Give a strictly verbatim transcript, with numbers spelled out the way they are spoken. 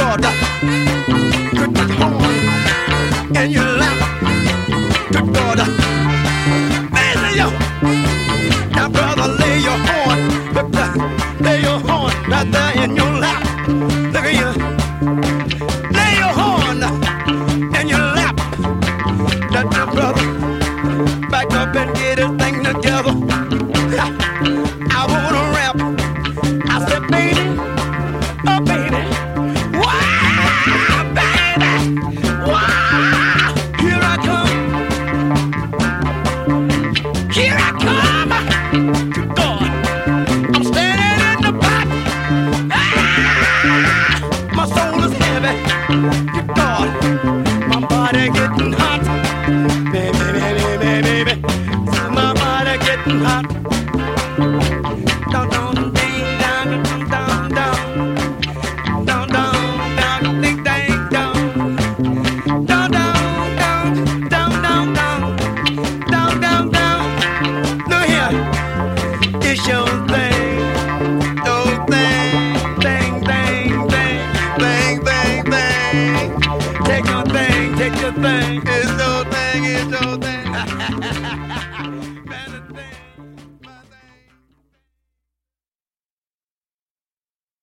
God, put the horn in your lap. Good God, baby, yo. Now, brother, lay your horn, lay your horn right there in your lap. Look at you. Lay your horn in your lap. Let your brother back up and get his thing together. I wanna rap. I said, baby, oh baby, wow, baby, wow. Here I come, here I come. Good God, I'm standing in the back. Ah, my soul is heavy. Good God, my body getting hot. Baby, baby, baby, baby, my body getting hot. Down, down, ding, down, down, down, down, down, down, ding, dang, down, down, down, down, down, down, down, down, down. Look here, it's your thing, your thing, thing, thing, thing, thing, thing, thing. Take your thing, take your thing.